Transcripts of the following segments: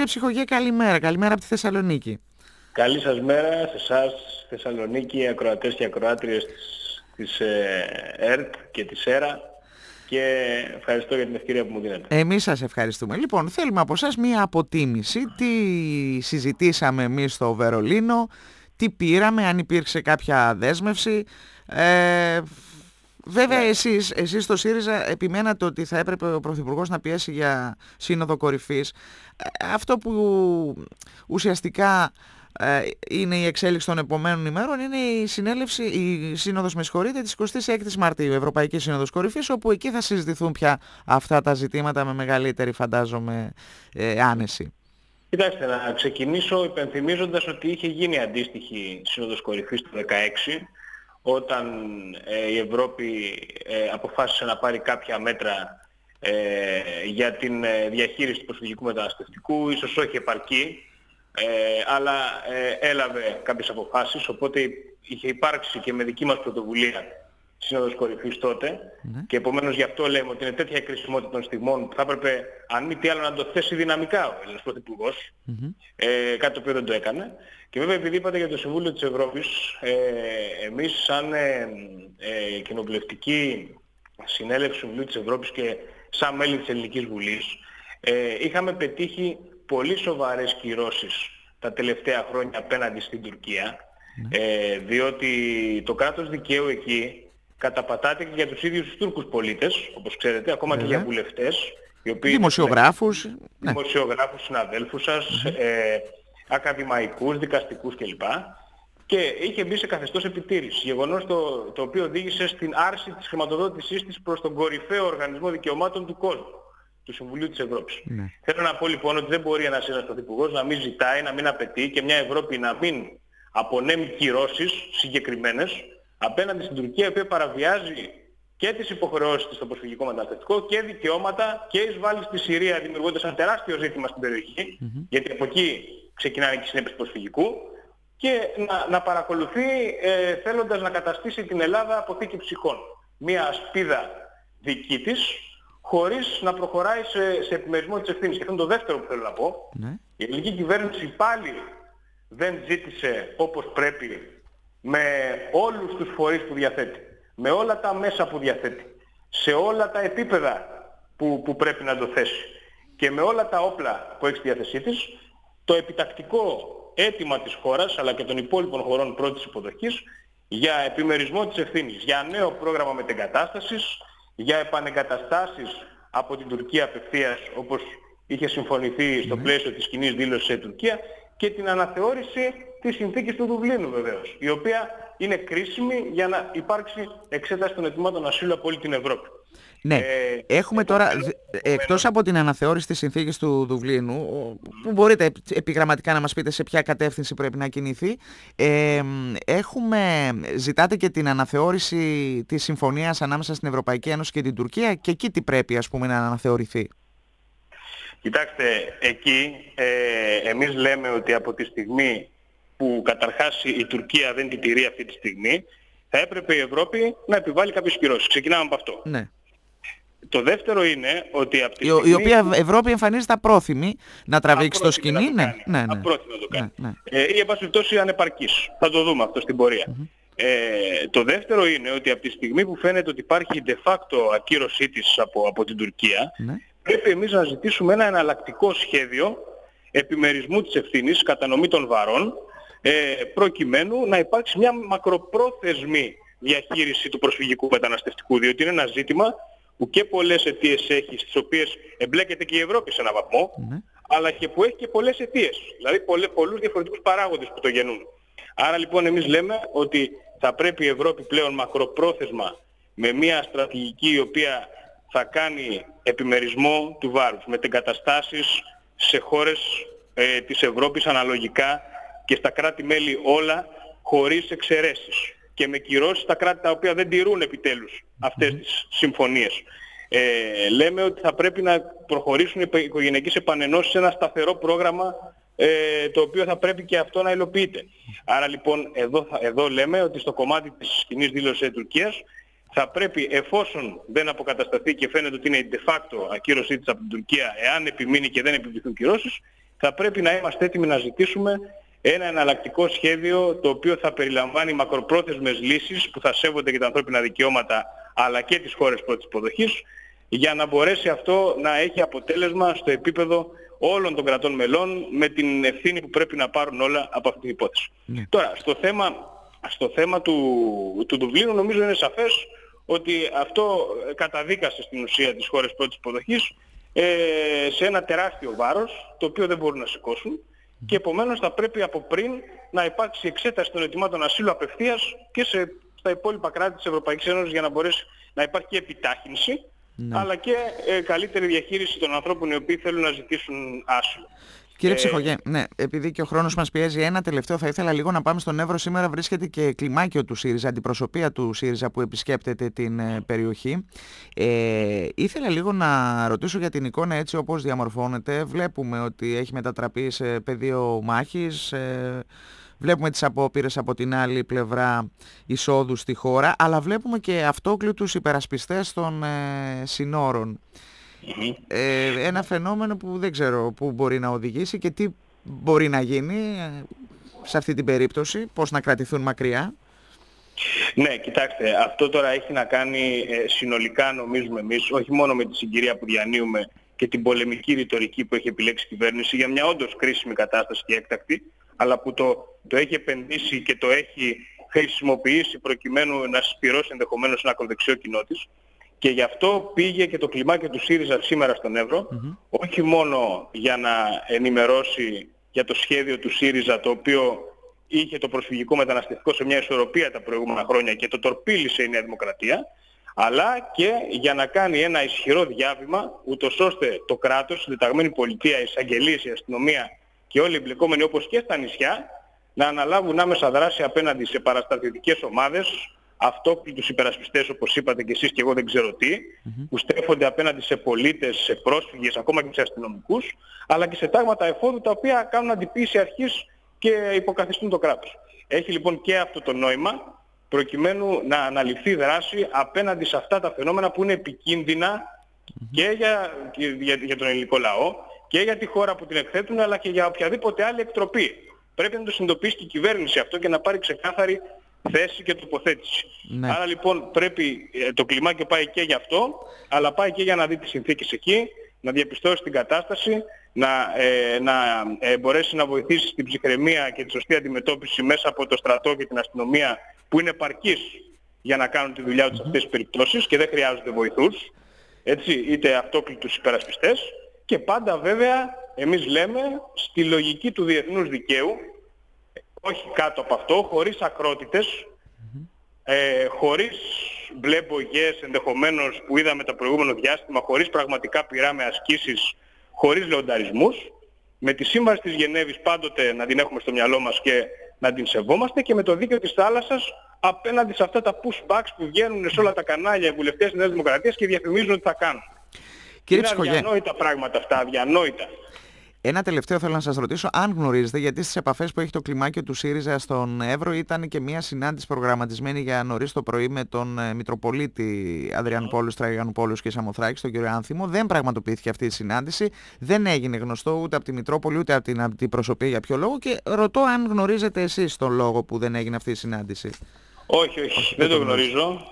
Ψυχογέ, καλημέρα. Καλημέρα από τη Θεσσαλονίκη. Καλή σας μέρα σε εσάς, Θεσσαλονίκη, ακροατές και ακροάτριες της ΕΡΤ και της ΕΡΑ, και ευχαριστώ για την ευκαιρία που μου δίνετε. Εμείς σας ευχαριστούμε. Λοιπόν, θέλουμε από εσάς μία αποτίμηση. Τι συζητήσαμε εμείς στο Βερολίνο, τι πήραμε, αν υπήρξε κάποια δέσμευση. Βέβαια, εσείς στο ΣΥΡΙΖΑ επιμένατε ότι θα έπρεπε ο Πρωθυπουργός να πιέσει για σύνοδο κορυφής. Αυτό που ουσιαστικά είναι η εξέλιξη των επομένων ημέρων είναι η σύνοδος, με συγχωρείτε, της 26ης Μαρτίου, Ευρωπαϊκή Σύνοδος Κορυφής, όπου εκεί θα συζητηθούν πια αυτά τα ζητήματα με μεγαλύτερη, φαντάζομαι, άνεση. Κοιτάξτε, να ξεκινήσω υπενθυμίζοντας ότι είχε γίνει αντίστοιχη Σύνοδος Κορυφής το 2016, όταν η Ευρώπη αποφάσισε να πάρει κάποια μέτρα για την διαχείριση του προσφυγικού μεταναστευτικού, ίσως όχι επαρκή, αλλά έλαβε κάποιες αποφάσεις, οπότε είχε υπάρξει και με δική μας πρωτοβουλία Σύνοδος Κορυφής τότε, και επομένως γι' αυτό λέμε ότι είναι τέτοια η κρισιμότητα των στιγμών που θα έπρεπε, αν μη τι άλλο, να το θέσει δυναμικά ο Έλληνας Πρωθυπουργός, κάτι το οποίο δεν το έκανε. Και βέβαια, επειδή είπατε για το Συμβούλιο της Ευρώπης, εμείς σαν κοινοβουλευτική συνέλευση Συμβουλίου της Ευρώπης και σαν μέλη της Ελληνικής Βουλής, είχαμε πετύχει πολύ σοβαρές κυρώσεις τα τελευταία χρόνια απέναντι στην Τουρκία, διότι το κράτος δικαίου εκεί καταπατάται και για τους ίδιους τους Τούρκους πολίτες, όπως ξέρετε, ακόμα και για βουλευτές, οι οποίοι δημοσιογράφους, συναδέλφους σας, ακαδημαϊκούς, δικαστικούς κλπ. Και είχε μπει σε καθεστώς επιτήρησης, γεγονός το οποίο οδήγησε στην άρση της χρηματοδότησής της προς τον κορυφαίο οργανισμό δικαιωμάτων του κόσμου, του Συμβουλίου της Ευρώπης. Θέλω να πω λοιπόν ότι δεν μπορεί ένας πρωθυπουργός να μην ζητάει, να μην απαιτεί, και μια Ευρώπη να μην απονέμει κυρώσεις συγκεκριμένες απέναντι στην Τουρκία, η οποία παραβιάζει και τις υποχρεώσεις της στο προσφυγικό μεταναστευτικό και δικαιώματα, και εισβάλλει στη Συρία, δημιουργώντας ένα τεράστιο ζήτημα στην περιοχή, γιατί από εκεί ξεκινάνε και οι συνέπειες προσφυγικού, και να παρακολουθεί θέλοντας να καταστήσει την Ελλάδα αποθήκη ψυχών. Μια ασπίδα δική της, χωρίς να προχωράει σε επιμερισμό της ευθύνης. Και αυτό είναι το δεύτερο που θέλω να πω. Η ελληνική κυβέρνηση πάλι δεν ζήτησε όπως πρέπει, με όλους τους φορείς που διαθέτει, με όλα τα μέσα που διαθέτει, σε όλα τα επίπεδα που πρέπει να το θέσει και με όλα τα όπλα που έχει στη διάθεσή της, το επιτακτικό αίτημα της χώρας αλλά και των υπόλοιπων χωρών πρώτης υποδοχής για επιμερισμό της ευθύνης, για νέο πρόγραμμα μετεγκατάστασης, για επανεγκαταστάσεις από την Τουρκία απευθείας, όπως είχε συμφωνηθεί στο πλαίσιο της κοινής δήλωσης σε Τουρκία, και την αναθεώρηση της συνθήκης του Δουβλίνου βεβαίως, η οποία είναι κρίσιμη για να υπάρξει εξέταση των αιτημάτων ασύλου από όλη την Ευρώπη. Ναι, έχουμε τώρα, εκτός από την αναθεώρηση της συνθήκης του Δουβλίνου, που μπορείτε επιγραμματικά να μας πείτε σε ποια κατεύθυνση πρέπει να κινηθεί, ζητάτε και την αναθεώρηση της συμφωνίας ανάμεσα στην Ευρωπαϊκή Ένωση και την Τουρκία, και εκεί τι πρέπει, ας πούμε, να αναθεωρηθεί? Κοιτάξτε, εκεί εμείς λέμε ότι από τη στιγμή που καταρχάς η Τουρκία δεν την τηρεί αυτή τη στιγμή, θα έπρεπε η Ευρώπη να επιβάλλει κάποιες κυρώσεις. Ξεκινάμε από αυτό. Ναι. Το δεύτερο είναι ότι από τη στιγμή... Η οποία Ευρώπη εμφανίζεται απρόθυμη να τραβήξει το σκηνή. Απρόθυμη να το κάνει. Ή εν πάση περιπτώσει ανεπαρκής. Θα το δούμε αυτό στην πορεία. Το δεύτερο είναι ότι από τη στιγμή που φαίνεται ότι υπάρχει de facto ακύρωσή της από την Τουρκία, πρέπει εμείς να ζητήσουμε ένα εναλλακτικό σχέδιο επιμερισμού της ευθύνης, κατανομή των βαρών, προκειμένου να υπάρξει μια μακροπρόθεσμη διαχείριση του προσφυγικού μεταναστευτικού, διότι είναι ένα ζήτημα που και πολλές αιτίες έχει, στις οποίες εμπλέκεται και η Ευρώπη σε έναν βαθμό, αλλά και που έχει και πολλές αιτίες, δηλαδή πολλούς διαφορετικούς παράγοντες που το γεννούν. Άρα λοιπόν εμείς λέμε ότι θα πρέπει η Ευρώπη πλέον μακροπρόθεσμα, με μια στρατηγική η οποία θα κάνει επιμερισμό του βάρους, μετεγκαταστάσεις σε χώρες της Ευρώπης αναλογικά και στα κράτη-μέλη όλα, χωρίς εξαιρέσεις, και με κυρώσεις στα κράτη τα οποία δεν τηρούν επιτέλους αυτές τις συμφωνίες. Λέμε ότι θα πρέπει να προχωρήσουν οι οικογενειακές επανενώσεις σε ένα σταθερό πρόγραμμα, το οποίο θα πρέπει και αυτό να υλοποιείται. Άρα λοιπόν εδώ λέμε ότι στο κομμάτι της κοινής δήλωσης Τουρκίας θα πρέπει, εφόσον δεν αποκατασταθεί και φαίνεται ότι είναι de facto ακύρωσή της από την Τουρκία, εάν επιμείνει και δεν επιβληθούν κυρώσεις, θα πρέπει να είμαστε έτοιμοι να ζητήσουμε ένα εναλλακτικό σχέδιο το οποίο θα περιλαμβάνει μακροπρόθεσμες λύσεις που θα σέβονται και τα ανθρώπινα δικαιώματα αλλά και τις χώρες πρώτης υποδοχής, για να μπορέσει αυτό να έχει αποτέλεσμα στο επίπεδο όλων των κρατών μελών με την ευθύνη που πρέπει να πάρουν όλα από αυτή την υπόθεση. Τώρα, στο θέμα του Δουβλίνου νομίζω είναι σαφές ότι αυτό καταδίκασε στην ουσία τις χώρες πρώτης υποδοχής σε ένα τεράστιο βάρος το οποίο δεν μπορούν να σηκώσουν και επομένως θα πρέπει από πριν να υπάρξει εξέταση των αιτημάτων ασύλου απευθείας και στα υπόλοιπα κράτη της Ευρωπαϊκής Ένωσης για να μπορέσει να υπάρχει και επιτάχυνση αλλά και καλύτερη διαχείριση των ανθρώπων οι οποίοι θέλουν να ζητήσουν άσυλο. Κύριε Ψυχογέ, ναι, επειδή και ο χρόνος μας πιέζει, ένα τελευταίο θα ήθελα λίγο να πάμε στον Εύρο. Σήμερα βρίσκεται και κλιμάκιο του ΣΥΡΙΖΑ, αντιπροσωπεία του ΣΥΡΙΖΑ που επισκέπτεται την περιοχή. Ήθελα λίγο να ρωτήσω για την εικόνα έτσι όπως διαμορφώνεται. Βλέπουμε ότι έχει μετατραπεί σε πεδίο μάχης. Βλέπουμε τις απόπειρες από την άλλη πλευρά εισόδου στη χώρα, αλλά βλέπουμε και αυτόκλητους υπερασπιστές των συνόρων. Ένα φαινόμενο που δεν ξέρω πού μπορεί να οδηγήσει και τι μπορεί να γίνει σε αυτή την περίπτωση, πώς να κρατηθούν μακριά. Ναι, κοιτάξτε, αυτό τώρα έχει να κάνει συνολικά νομίζουμε εμείς, όχι μόνο με τη συγκυρία που διανύουμε και την πολεμική ρητορική που έχει επιλέξει η κυβέρνηση για μια όντως κρίσιμη κατάσταση και έκτακτη, αλλά που το έχει επενδύσει και το έχει χρησιμοποιήσει προκειμένου να συσπυρώσει ενδεχομένως ένα ακροδεξιό κοινό της. Και γι' αυτό πήγε και το κλιμάκιο του ΣΥΡΙΖΑ σήμερα στον Εύρο, όχι μόνο για να ενημερώσει για το σχέδιο του ΣΥΡΙΖΑ, το οποίο είχε το προσφυγικό μεταναστευτικό σε μια ισορροπία τα προηγούμενα χρόνια και το τορπίλησε η Νέα Δημοκρατία, αλλά και για να κάνει ένα ισχυρό διάβημα, ούτως ώστε το κράτος, η συντεταγμένη πολιτεία, η εισαγγελίες, η αστυνομία και όλοι οι εμπλεκόμενοι όπως και στα νησιά, να αναλάβουν άμεσα δράση απέναντι σε παραστατευτικές ομάδες, αυτόκλητους υπερασπιστές όπως είπατε και εσείς και εγώ δεν ξέρω τι, που στρέφονται απέναντι σε πολίτες, σε πρόσφυγες, ακόμα και σε αστυνομικούς, αλλά και σε τάγματα εφόδου τα οποία κάνουν αντιποίηση αρχής και υποκαθιστούν το κράτος. Έχει λοιπόν και αυτό το νόημα, προκειμένου να αναλυφθεί δράση απέναντι σε αυτά τα φαινόμενα που είναι επικίνδυνα και για τον ελληνικό λαό και για τη χώρα που την εκθέτουν, αλλά και για οποιαδήποτε άλλη εκτροπή. Πρέπει να το συνειδητοποιήσει και η κυβέρνηση αυτό και να πάρει ξεκάθαρη θέση και τοποθέτηση. Ναι. Άρα λοιπόν πρέπει το κλιμάκιο πάει και για αυτό, αλλά πάει και για να δει τις συνθήκες εκεί, να διαπιστώσει την κατάσταση, να μπορέσει να βοηθήσει στην ψυχραιμία και τη σωστή αντιμετώπιση μέσα από το στρατό και την αστυνομία που είναι επαρκής για να κάνουν τη δουλειά τους σε αυτές τις περιπτώσεις και δεν χρειάζονται βοηθούς, έτσι, είτε αυτόκλητους υπερασπιστές, και πάντα βέβαια εμείς λέμε στη λογική του διεθνούς δικαίου, όχι κάτω από αυτό, χωρίς ακρότητες, χωρίς μπλε μπογιές ενδεχομένως που είδαμε το προηγούμενο διάστημα, χωρίς πραγματικά πειρά με ασκήσεις, χωρίς λεονταρισμούς, με τη σύμβαση της Γενέβης πάντοτε να την έχουμε στο μυαλό μας και να την σεβόμαστε, και με το δίκαιο της θάλασσας απέναντι σε αυτά τα pushbacks που βγαίνουν σε όλα τα κανάλια οι βουλευτές της Νέας Δημοκρατίας και διαφημίζουν ότι θα κάνουν. Είναι αδιανόητα πράγματα αυτά, αδιανόητα. Ένα τελευταίο θέλω να σας ρωτήσω, αν γνωρίζετε, γιατί στις επαφές που έχει το κλιμάκιο του ΣΥΡΙΖΑ στον Εύρο ήταν και μια συνάντηση προγραμματισμένη για νωρίς το πρωί με τον Μητροπολίτη Αδριανουπόλεως, Τραγιανουπόλεως και Σαμοθράκη, τον κύριο Άνθιμο. Δεν πραγματοποιήθηκε αυτή η συνάντηση, δεν έγινε γνωστό ούτε από τη Μητρόπολη ούτε από την αντιπροσωπεία για ποιο λόγο, και ρωτώ αν γνωρίζετε εσείς τον λόγο που δεν έγινε αυτή η συνάντηση. Όχι, δεν το γνωρίζω.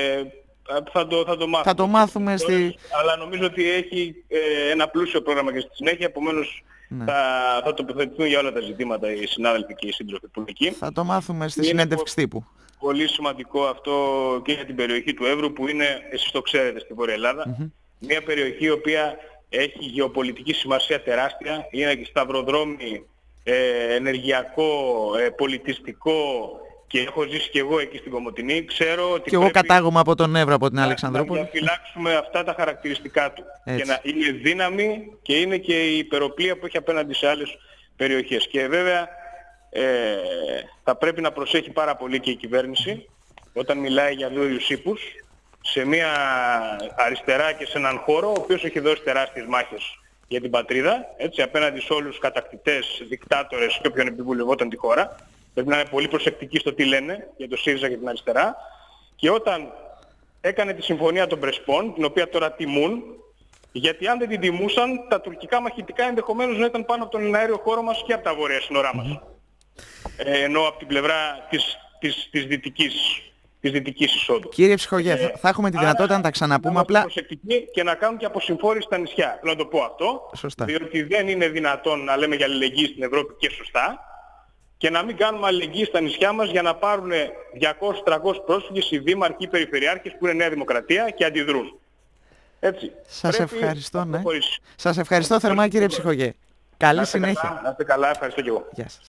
Θα το μάθουμε αλλά νομίζω ότι έχει ένα πλούσιο πρόγραμμα και στη συνέχεια, επομένως θα τοποθετηθούν για όλα τα ζητήματα οι συνάδελφοι και οι σύντροφοι που είναι εκεί. Θα το μάθουμε στη συνέντευξη τύπου. Πολύ σημαντικό αυτό και για την περιοχή του Εύρου που είναι, εσείς το ξέρετε, στη Βόρεια Ελλάδα, μια περιοχή η οποία έχει γεωπολιτική σημασία τεράστια, είναι και σταυροδρόμι ενεργειακό, πολιτιστικό. Και έχω ζήσει και εγώ εκεί στην Κομοτηνή, ξέρω ότι και εγώ κατάγομαι από τον Εύρο, από την Αλεξανδρούπολη. Να διαφυλάξουμε αυτά τα χαρακτηριστικά του. Έτσι. Και να είναι δύναμη και είναι και η υπεροπλία που έχει απέναντι σε άλλες περιοχές. Και βέβαια θα πρέπει να προσέχει πάρα πολύ και η κυβέρνηση όταν μιλάει για δούριους ύπους σε μια αριστερά και σε έναν χώρο ο οποίος έχει δώσει τεράστιες μάχες για την πατρίδα, έτσι, απέναντι σε όλους τους κατακτητές, δικτάτορες και όποιον επιβουλευόταν τη χώρα. Πρέπει να είναι πολύ προσεκτικοί στο τι λένε για το ΣΥΡΙΖΑ και την αριστερά. Και όταν έκανε τη συμφωνία των Πρεσπών, την οποία τώρα τιμούν, Γιατί αν δεν την τιμούσαν, τα τουρκικά μαχητικά ενδεχομένως να ήταν πάνω από τον αέριο χώρο μας και από τα βόρεια σύνορά μας. Ενώ από την πλευρά της δυτικής εισόδου. Κύριε Ψυχογέ, θα έχουμε τη δυνατότητα να τα ξαναπούμε απλά. Να είμαστε προσεκτικοί και να κάνουν και αποσυμφόρηση στα νησιά. Θέλω να το πω αυτό. Σωστά. Διότι δεν είναι δυνατόν να λέμε για αλληλεγγύη στην Ευρώπη και σωστά και να μην κάνουμε αλληλεγγύη στα νησιά μας για να πάρουν 200-300 πρόσφυγες οι δήμαρχοι, οι περιφερειάρχες που είναι Νέα Δημοκρατία και αντιδρούν. Έτσι. Σας ευχαριστώ, ναι. Σας ευχαριστώ θερμά, κύριε Ψυχογέ. Καλή συνέχεια. Να είστε καλά, ευχαριστώ και εγώ. Γεια σας.